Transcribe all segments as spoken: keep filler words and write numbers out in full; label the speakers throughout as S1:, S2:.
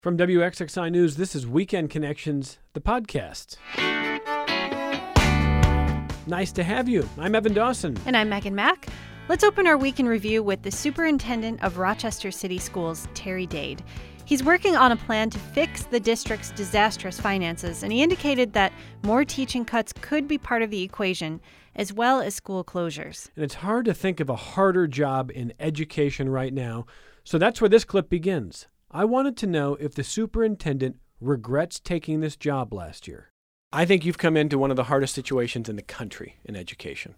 S1: From W X X I News, this is Weekend Connections, the podcast. Nice to have you. I'm Evan Dawson.
S2: And I'm Megan Mack. Let's open our week in review with the Superintendent of Rochester City Schools, Terry Dade. He's working on a plan to fix the district's disastrous finances, and he indicated that more teaching cuts could be part of the equation, as well as school closures.
S1: And it's hard to think of a harder job in education right now, so that's where this clip begins. I wanted to know if the superintendent regrets taking this job last year. I think you've come into one of the hardest situations in the country in education.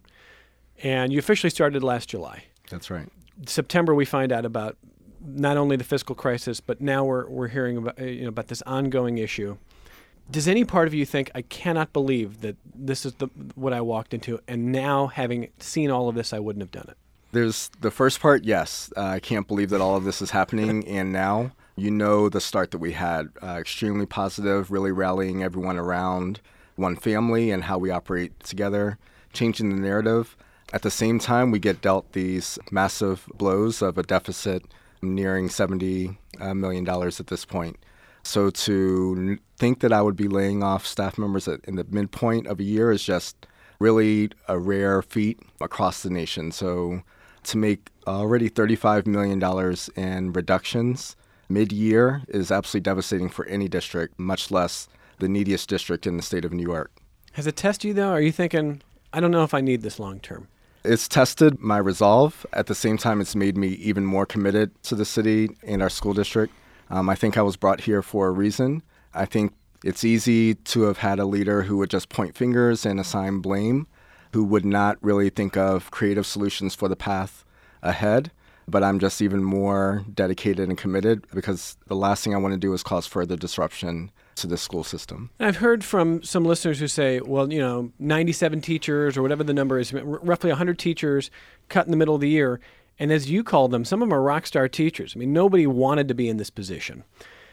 S1: And you officially started last July.
S3: That's right.
S1: September, we find out about not only the fiscal crisis, but now we're we're hearing about, you know, about this ongoing issue. Does any part of you think, I cannot believe that this is the what I walked into, and now having seen all of this, I wouldn't have done it?
S3: There's the first part, yes. Uh, I can't believe that all of this is happening, and now you know the start that we had. Uh, extremely positive, really rallying everyone around one family and how we operate together, changing the narrative. At the same time, we get dealt these massive blows of a deficit nearing seventy million dollars at this point. So to think that I would be laying off staff members at, in the midpoint of a year is just really a rare feat across the nation. So to make already thirty-five million dollars in reductions mid-year is absolutely devastating for any district, much less the neediest district in the state of New York.
S1: Has it tested you, though? Are you thinking, I don't know if I need this long term?
S3: It's tested my resolve. At the same time, it's made me even more committed to the city and our school district. Um, I think I was brought here for a reason. I think it's easy to have had a leader who would just point fingers and assign blame, who would not really think of creative solutions for the path ahead. But I'm just even more dedicated and committed because the last thing I want to do is cause further disruption to the school system.
S1: I've heard from some listeners who say, well, you know, ninety-seven teachers or whatever the number is, r- roughly one hundred teachers cut in the middle of the year. And as you call them, some of them are rock star teachers. I mean, nobody wanted to be in this position.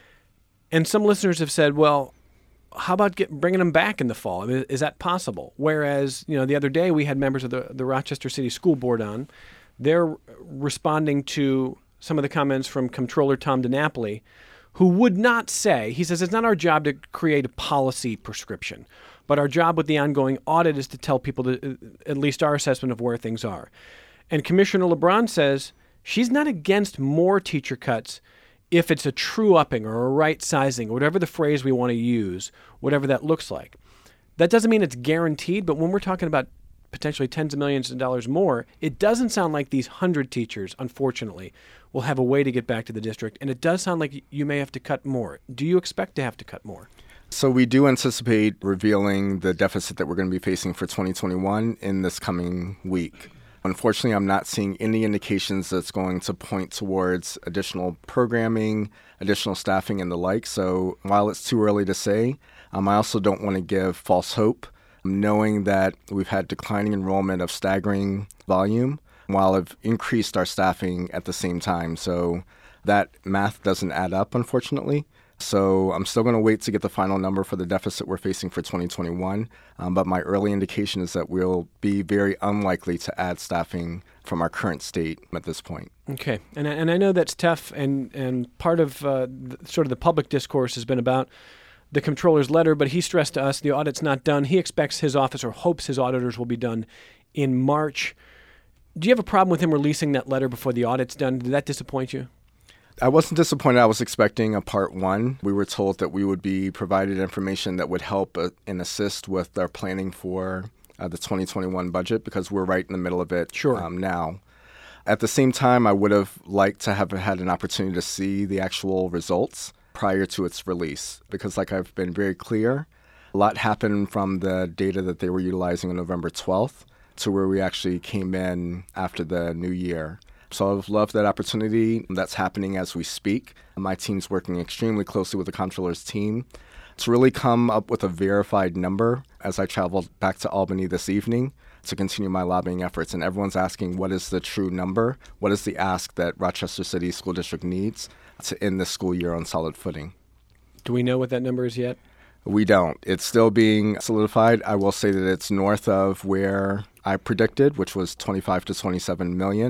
S1: And some listeners have said, well, how about get, bringing them back in the fall? I mean, is that possible? Whereas, you know, the other day we had members of the, the Rochester City School Board on. They're responding to some of the comments from Comptroller Tom DiNapoli, who would not say, he says, it's not our job to create a policy prescription, but our job with the ongoing audit is to tell people to, at least our assessment of where things are. And Commissioner LeBron says she's not against more teacher cuts if it's a true upping or a right sizing, or whatever the phrase we want to use, whatever that looks like. That doesn't mean it's guaranteed, but when we're talking about potentially tens of millions of dollars more, it doesn't sound like these hundred teachers, unfortunately, will have a way to get back to the district. And it does sound like you may have to cut more. Do you expect to have to cut more?
S3: So we do anticipate revealing the deficit that we're going to be facing for twenty twenty-one in this coming week. Unfortunately, I'm not seeing any indications that's going to point towards additional programming, additional staffing, and the like. So while it's too early to say, um, I also don't want to give false hope, knowing that we've had declining enrollment of staggering volume while have increased our staffing at the same time. So that math doesn't add up, unfortunately. So I'm still going to wait to get the final number for the deficit we're facing for twenty twenty-one. Um, but my early indication is that we'll be very unlikely to add staffing from our current state at this point.
S1: Okay. And, and I know that's tough, and, and part of uh, the, sort of the public discourse has been about the comptroller's letter, but he stressed to us the audit's not done. He expects his office or hopes his auditors will be done in March. Do you have a problem with him releasing that letter before the audit's done? Did that disappoint you?
S3: I wasn't disappointed. I was expecting a part one. We were told that we would be provided information that would help uh, and assist with our planning for uh, the twenty twenty-one budget because we're right in the middle of it
S1: sure.
S3: um, now. At the same time, I would have liked to have had an opportunity to see the actual results prior to its release because, like I've been very clear, a lot happened from the data that they were utilizing on November twelfth to where we actually came in after the new year. So I've loved that opportunity. That's happening as we speak. My team's working extremely closely with the comptroller's team to really come up with a verified number as I traveled back to Albany this evening to continue my lobbying efforts. And everyone's asking, what is the true number? What is the ask that Rochester City School District needs to end this school year on solid footing?
S1: Do we know what that number is yet?
S3: We don't. It's still being solidified. I will say that it's north of where I predicted, which was twenty-five to twenty-seven million.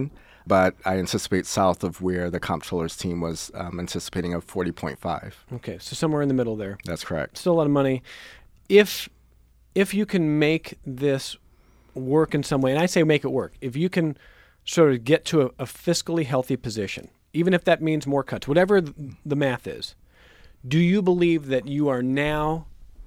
S3: but I anticipate south of where the comptroller's team was um, anticipating of forty point five.
S1: Okay, so somewhere in the middle there.
S3: That's correct.
S1: Still a lot of money. If if you can make this work in some way, and I say make it work, if you can sort of get to a, a fiscally healthy position, even if that means more cuts, whatever the math is, do you believe that you are now,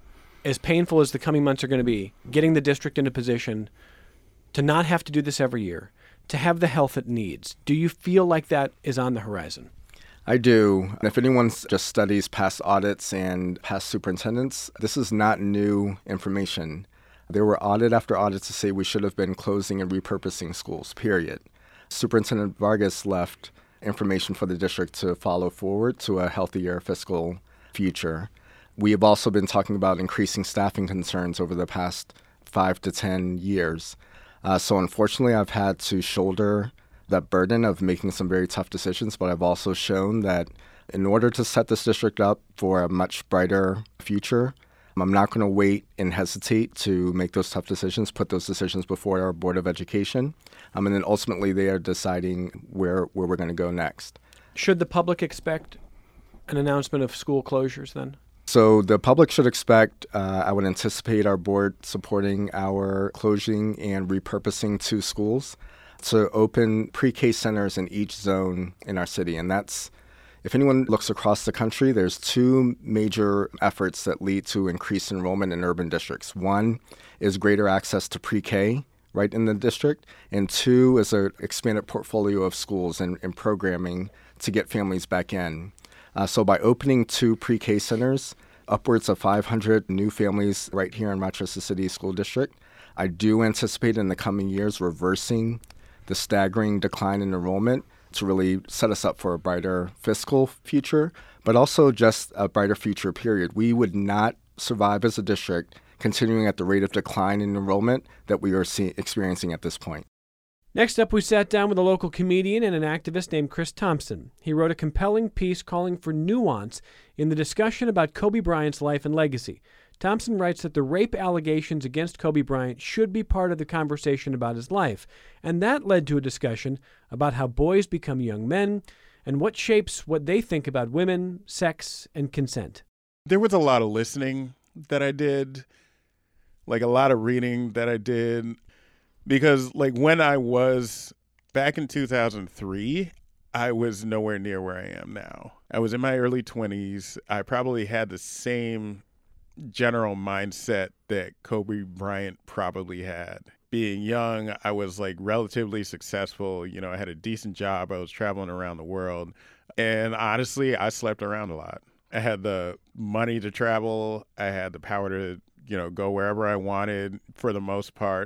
S1: as painful as the coming months are going to be, getting the district in a position to not have to do this every year, to have the health it needs? Do you feel like that is on the horizon?
S3: I do. And if anyone just studies past audits and past superintendents, this is not new information. There were audit after audit to say we should have been closing and repurposing schools, period. Superintendent Vargas left information for the district to follow forward to a healthier fiscal future. We have also been talking about increasing staffing concerns over the past five to ten years. Uh, so unfortunately, I've had to shoulder that burden of making some very tough decisions, but I've also shown that in order to set this district up for a much brighter future, I'm not going to wait and hesitate to make those tough decisions, put those decisions before our Board of Education, um, and then ultimately they are deciding where, where we're going to go next.
S1: Should the public expect an announcement of school closures then?
S3: So the public should expect, uh, I would anticipate our board supporting our closing and repurposing two schools to open pre-K centers in each zone in our city. And that's, if anyone looks across the country, there's two major efforts that lead to increased enrollment in urban districts. One is greater access to pre-K right in the district, and two is an expanded portfolio of schools and, and programming to get families back in. Uh, so by opening two pre-K centers, upwards of five hundred new families right here in Rochester City School District, I do anticipate in the coming years reversing the staggering decline in enrollment to really set us up for a brighter fiscal future, but also just a brighter future period. We would not survive as a district continuing at the rate of decline in enrollment that we are see- experiencing at this point.
S1: Next up, we sat down with a local comedian and an activist named Chris Thompson. He wrote a compelling piece calling for nuance in the discussion about Kobe Bryant's life and legacy. Thompson writes that the rape allegations against Kobe Bryant should be part of the conversation about his life, and that led to a discussion about how boys become young men and what shapes what they think about women, sex, and consent.
S4: There was a lot of listening that I did, like a lot of reading that I did, because like when I was back in two thousand three, I was nowhere near where I am now. I was in my early twenties. I probably had the same general mindset that Kobe Bryant probably had. Being young, I was like relatively successful. You know, I had a decent job. I was traveling around the world. And honestly, I slept around a lot. I had the money to travel. I had the power to, you know, go wherever I wanted for the most part.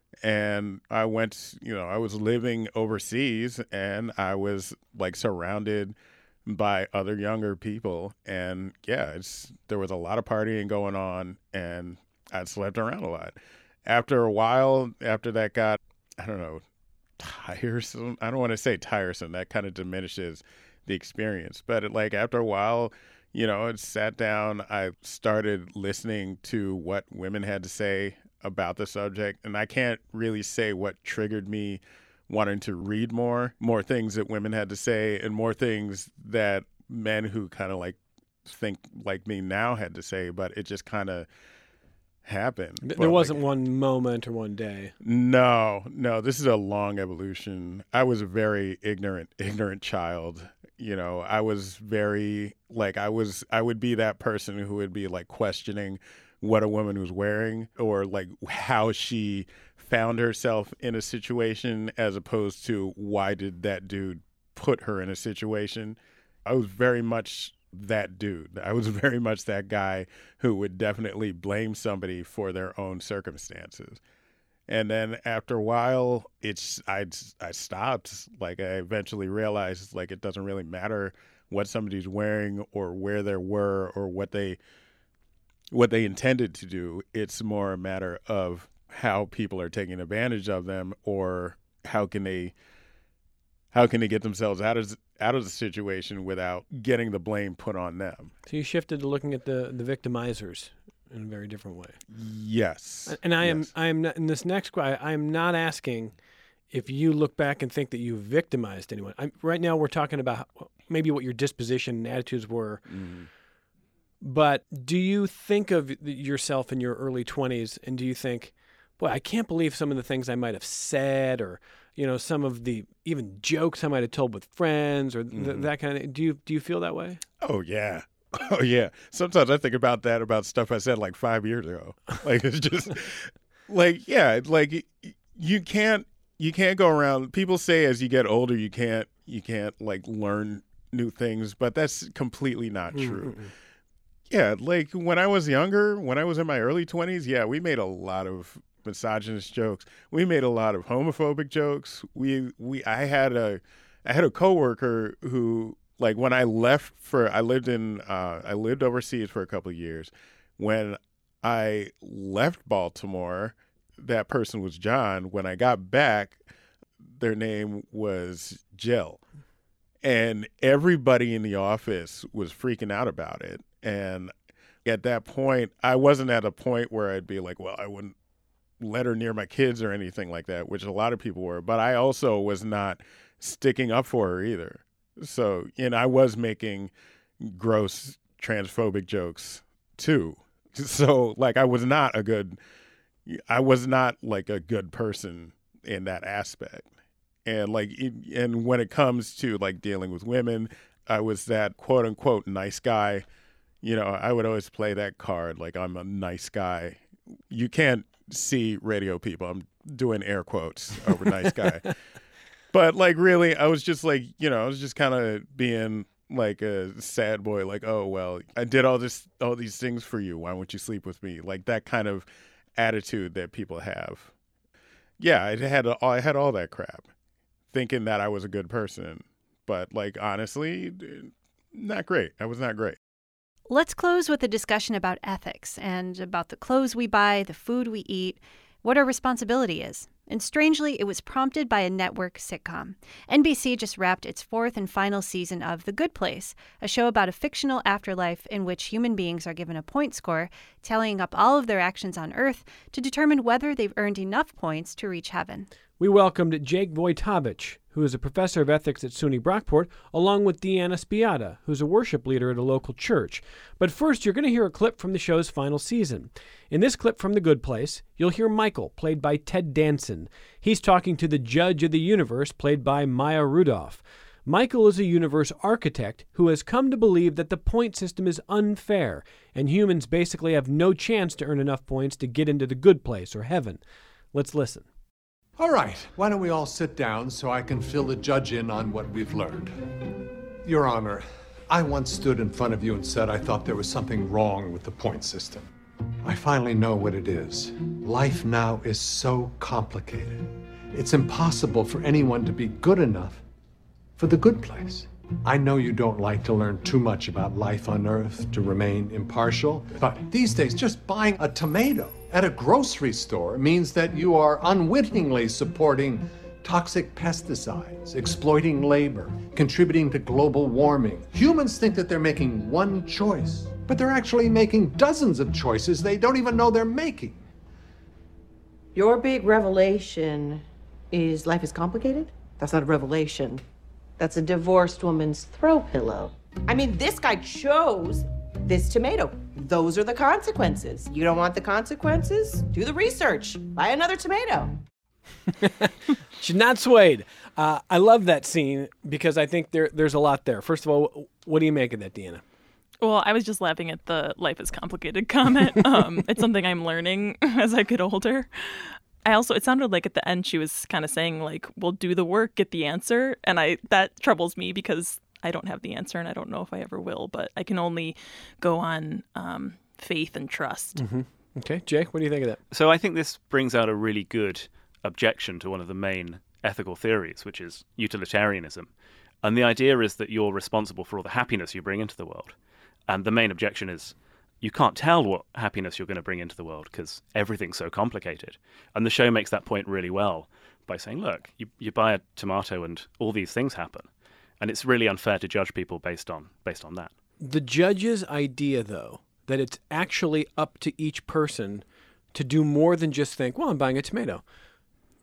S4: And I went, you know, I was living overseas and I was like surrounded by other younger people. And yeah, it's, there was a lot of partying going on and I slept around a lot. After a while, after that got, I don't know, tiresome. I don't want to say tiresome. That kind of diminishes the experience. But it, like after a while, you know, I sat down, I started listening to what women had to say about the subject. And I can't really say what triggered me wanting to read more, more things that women had to say and more things that men who kind of like think like me now had to say, but it just kind of happened.
S1: There
S4: but
S1: wasn't
S4: like,
S1: one moment or one day.
S4: No, no, this is a long evolution. I was a very ignorant, ignorant child. You know, I was very like, I was, I would be that person who would be like questioning what a woman was wearing or like how she found herself in a situation as opposed to why did that dude put her in a situation. I was very much that dude. I was very much that guy who would definitely blame somebody for their own circumstances. And then after a while, it's I I stopped. Like I eventually realized like it doesn't really matter what somebody's wearing or where they were or what they what they intended to do. It's more a matter of how people are taking advantage of them or how can they how can they get themselves out of out of the situation without getting the blame put on them.
S1: So you shifted to looking at the, the victimizers in a very different way.
S4: Yes.
S1: And I am
S4: yes.
S1: I am not, in this next I, I am not asking if you look back and think that you victimized anyone. I'm, right now we're talking about maybe what your disposition and attitudes were. Mm-hmm. But do you think of yourself in your early twenties and do you think, boy, I can't believe some of the things I might have said, or, you know, some of the even jokes I might have told with friends, or th- mm-hmm. that kind of thing. Do you, do you feel that way?
S4: Oh, yeah. Oh, yeah. Sometimes I think about that, about stuff I said like five years ago. Like, it's just like, yeah, like you can't, you can't go around. People say as you get older, you can't, you can't like learn new things, but that's completely not true. Mm-hmm. Yeah, like when I was younger, when I was in my early twenties, yeah, we made a lot of misogynist jokes. We made a lot of homophobic jokes. We we I had a I had a coworker who, like, when I left for I lived in uh, I lived overseas for a couple of years. When I left Baltimore, that person was John. When I got back, their name was Jill. And everybody in the office was freaking out about it. And at that point, I wasn't at a point where I'd be like, well, I wouldn't let her near my kids or anything like that, which a lot of people were. But I also was not sticking up for her either. So, you know, I was making gross transphobic jokes too. So, like, I was not a good, I was not like a good person in that aspect. And like, and when it comes to like dealing with women, I was that quote unquote nice guy. You know, I would always play that card, like I'm a nice guy. You can't see radio people. I'm doing air quotes over nice guy. But like, really, I was just like, you know, I was just kind of being like a sad boy, like, oh, well, I did all this, all these things for you. Why won't you sleep with me? Like that kind of attitude that people have. Yeah, I had, I had all that crap, thinking that I was a good person. But like, honestly, not great. I was not great.
S2: Let's close with a discussion about ethics and about the clothes we buy, the food we eat, what our responsibility is. And strangely, it was prompted by a network sitcom. N B C just wrapped its fourth and final season of The Good Place, a show about a fictional afterlife in which human beings are given a point score, tallying up all of their actions on Earth to determine whether they've earned enough points to reach heaven.
S1: We welcomed Jake Wojtowicz, who is a professor of ethics at SUNY Brockport, along with Deanna Spiata, who's a worship leader at a local church. But first, you're going to hear a clip from the show's final season. In this clip from The Good Place, you'll hear Michael, played by Ted Danson. He's talking to the judge of the universe, played by Maya Rudolph. Michael is a universe architect who has come to believe that the point system is unfair, and humans basically have no chance to earn enough points to get into the good place or heaven. Let's listen.
S5: All right, why don't we all sit down so I can fill the judge in on what we've learned. Your Honor, I once stood in front of you and said I thought there was something wrong with the point system. I finally know what it is. Life now is so complicated. It's impossible for anyone to be good enough for the good place. I know you don't like to learn too much about life on Earth to remain impartial, but these days just buying a tomato at a grocery store means that you are unwittingly supporting toxic pesticides, exploiting labor, contributing to global warming. Humans think that they're making one choice, but they're actually making dozens of choices they don't even know they're making.
S6: Your big revelation is life is complicated? That's not a revelation. That's a divorced woman's throw pillow. I mean, this guy chose this tomato. Those are the consequences. You don't want the consequences? Do the research. Buy another tomato.
S1: She's not swayed. Uh, I love that scene because I think there there's a lot there. First of all, what do you make of that, Deanna?
S7: Well, I was just laughing at the life is complicated comment. Um, it's something I'm learning as I get older. I also, it sounded like at the end she was kind of saying like, well, do the work, get the answer. And I that troubles me because I don't have the answer and I don't know if I ever will, but I can only go on um, faith and trust.
S1: Mm-hmm. Okay. Jake, what do you think of that?
S8: So I think this brings out a really good objection to one of the main ethical theories, which is utilitarianism. And the idea is that you're responsible for all the happiness you bring into the world. And the main objection is you can't tell what happiness you're going to bring into the world because everything's so complicated. And the show makes that point really well by saying, look, you, you buy a tomato and all these things happen. And it's really unfair to judge people based on based on that.
S1: The judge's idea, though, that it's actually up to each person to do more than just think, well, I'm buying a tomato.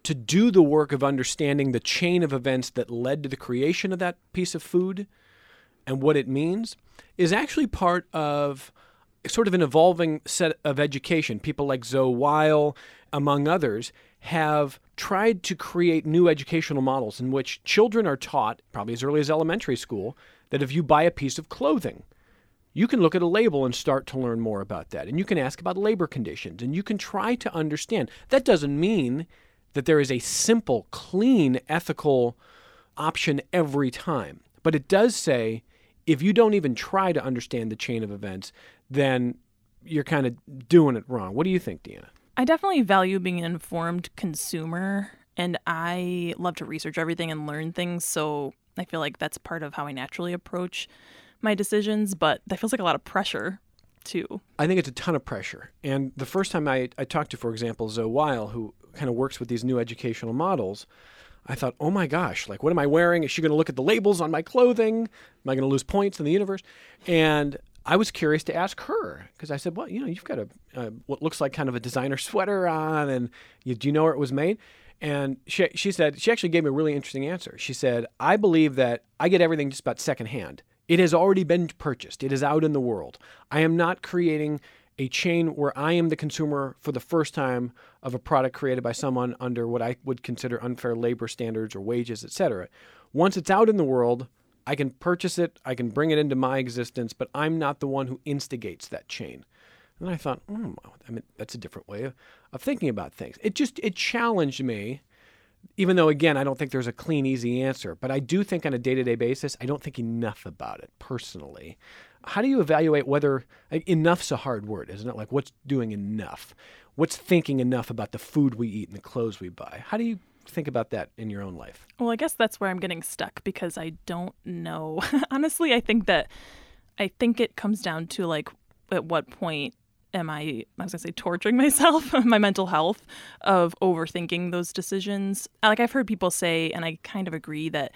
S1: to do the work of understanding the chain of events that led to the creation of that piece of food and what it means is actually part of sort of an evolving set of education. People like Zoe Weil, among others, have tried to create new educational models in which children are taught, probably as early as elementary school, that if you buy a piece of clothing, you can look at a label and start to learn more about that. And you can ask about labor conditions, and you can try to understand. That doesn't mean that there is a simple, clean, ethical option every time. But it does say, if you don't even try to understand the chain of events, then you're kind of doing it wrong. What do you think, Deanna?
S7: I definitely value being an informed consumer, and I love to research everything and learn things, so I feel like that's part of how I naturally approach my decisions, but that feels like a lot of pressure, too.
S1: I think it's a ton of pressure. And the first time I, I talked to, for example, Zoe Weil, who kind of works with these new educational models, I thought, oh my gosh, like, what am I wearing? Is she going to look at the labels on my clothing? Am I going to lose points in the universe? And I was curious to ask her, because I said, well, you know, you've got a uh, what looks like kind of a designer sweater on, and you, do you know where it was made? And she, she said, she actually gave me a really interesting answer. She said, I believe that I get everything just about secondhand. It has already been purchased. It is out in the world. I am not creating a chain where I am the consumer for the first time of a product created by someone under what I would consider unfair labor standards or wages, et cetera. Once it's out in the world, I can purchase it, I can bring it into my existence, but I'm not the one who instigates that chain. And I thought, hmm, I mean, that's a different way of, of thinking about things. It just, it challenged me, even though, again, I don't think there's a clean, easy answer. But I do think on a day-to-day basis, I don't think enough about it personally. How do you evaluate whether, like, enough's a hard word, isn't it? Like, what's doing enough? What's thinking enough about the food we eat and the clothes we buy? How do you think about that in your own life?
S7: Well, I guess that's where I'm getting stuck because I don't know. Honestly, I think that, I think it comes down to, like, at what point am I, I was going to say torturing myself, my mental health, of overthinking those decisions. Like, I've heard people say, and I kind of agree, that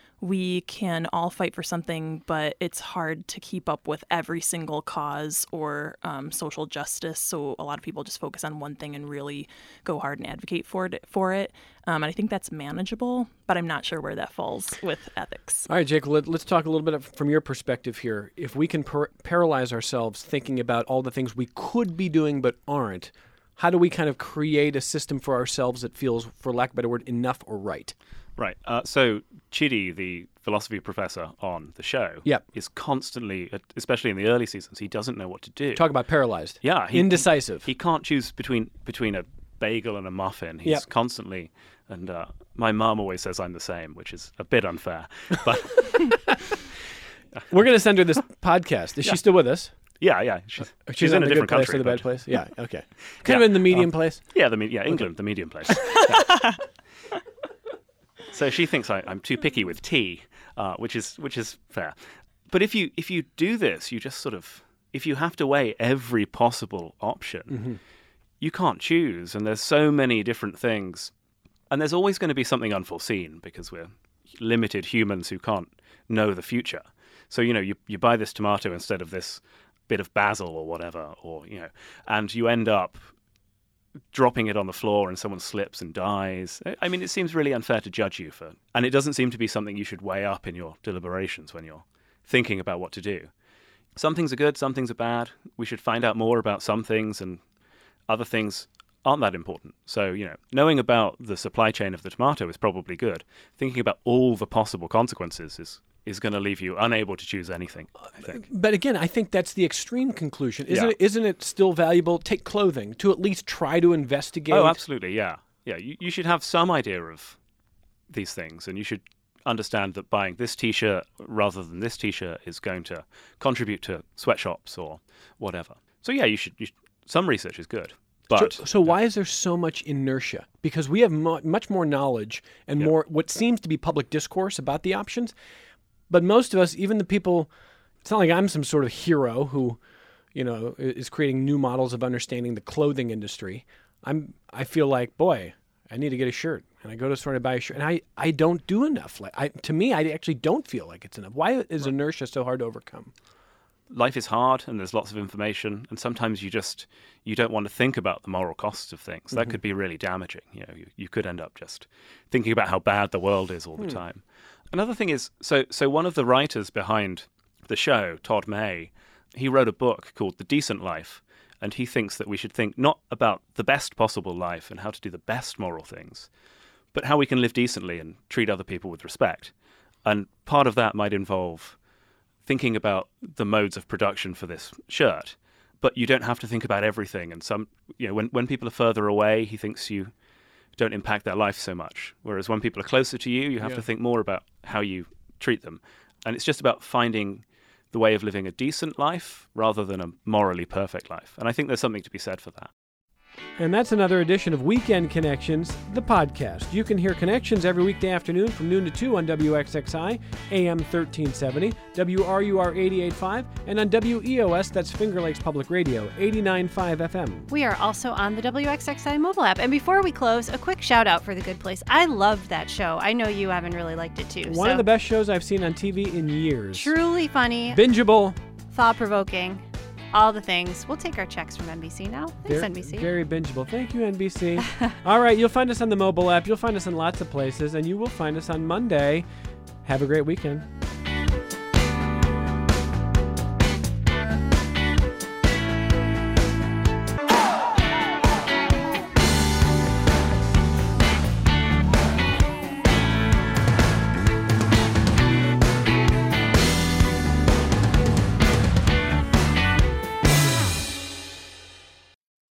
S7: we can all fight for something, but it's hard to keep up with every single cause or um, social justice. So a lot of people just focus on one thing and really go hard and advocate for it. For it. Um, and I think that's manageable, but I'm not sure where that falls with ethics.
S1: All right, Jake, let, let's talk a little bit from your perspective here. If we can par- paralyze ourselves thinking about all the things we could be doing but aren't, how do we kind of create a system for ourselves that feels, for lack of a better word, enough or right?
S8: Right. Uh, so Chidi, the philosophy professor on the show,
S1: yep.
S8: is constantly, especially in the early seasons, he doesn't know what to do.
S1: Talk about paralyzed.
S8: Yeah. He,
S1: Indecisive.
S8: He, he can't choose between between a bagel and a muffin. He's
S1: yep.
S8: constantly, and uh, my mum always says I'm the same, which is a bit unfair. But
S1: we're going to send her this podcast. Is yeah. she still with us?
S8: Yeah, yeah. She's,
S1: she's,
S8: she's
S1: in
S8: a
S1: the
S8: different
S1: good place
S8: country.
S1: or the
S8: but...
S1: bad place? Yeah, okay. Kind
S8: yeah.
S1: of in the medium
S8: uh,
S1: place?
S8: Yeah, the yeah, England,
S1: okay.
S8: the medium place. Yeah. So she thinks I, I'm too picky with tea, uh, which is which is fair. But if you if you do this, you just sort of, if you have to weigh every possible option, mm-hmm. you can't choose. And there's so many different things. And there's always going to be something unforeseen because we're limited humans who can't know the future. So, you know, you, you buy this tomato instead of this bit of basil or whatever, or, you know, and you end up dropping it on the floor and someone slips and dies. I mean, it seems really unfair to judge you for, and it doesn't seem to be something you should weigh up in your deliberations when you're thinking about what to do. Some things are good, some things are bad. We should find out more about some things, and other things aren't that important. So, you know, knowing about the supply chain of the tomato is probably good. Thinking about all the possible consequences is is going to leave you unable to choose anything, I think.
S1: But again, I think that's the extreme conclusion. Isn't,
S8: yeah.
S1: it, isn't it still valuable, take clothing, to at least try to investigate?
S8: Oh, absolutely, yeah. Yeah, you, you should have some idea of these things, and you should understand that buying this T-shirt rather than this T-shirt is going to contribute to sweatshops or whatever. So yeah, you should, you should some research is good. But,
S1: so, so why is there so much inertia? Because we have mo- much more knowledge and yeah. more what seems to be public discourse about the options. But most of us, even the people, it's not like I'm some sort of hero who, you know, is creating new models of understanding the clothing industry. I'm, I feel like, boy, I need to get a shirt. And I go to the store and buy a shirt. And I, I don't do enough. Like I, to me, I actually don't feel like it's enough. Why is inertia so hard to overcome?
S8: life is hard and there's lots of information, and sometimes you just you don't want to think about the moral costs of things. Mm-hmm. That could be really damaging. You know, you, you could end up just thinking about how bad the world is all the hmm. time. Another thing is, so so one of the writers behind the show, Todd May, he wrote a book called The Decent Life, and he thinks that we should think not about the best possible life and how to do the best moral things, but how we can live decently and treat other people with respect. And part of that might involve thinking about the modes of production for this shirt, but you don't have to think about everything. And some, you know, when, when people are further away, he thinks you don't impact their life so much. Whereas when people are closer to you, you have
S1: Yeah.
S8: to think more about how you treat them. And it's just about finding the way of living a decent life rather than a morally perfect life. And I think there's something to be said for that.
S1: And that's another edition of Weekend Connections, the podcast. You can hear Connections every weekday afternoon from noon to two on W X X I, A M thirteen seventy, W R U R eighty-eight point five, and on W E O S, that's Finger Lakes Public Radio, eighty-nine point five F M.
S2: We are also on the W X X I mobile app. And before we close, a quick shout out for The Good Place. I loved that show. I know you haven't really liked it too.
S1: One
S2: so.
S1: of the best shows I've seen on T V in years.
S2: Truly funny.
S1: Bingeable.
S2: Thought-provoking. All the things. We'll take our checks from N B C now. Thanks,
S1: very,
S2: N B C.
S1: Very bingeable. Thank you, N B C. All right, you'll find us on the mobile app. You'll find us in lots of places, and you will find us on Monday. Have a great weekend.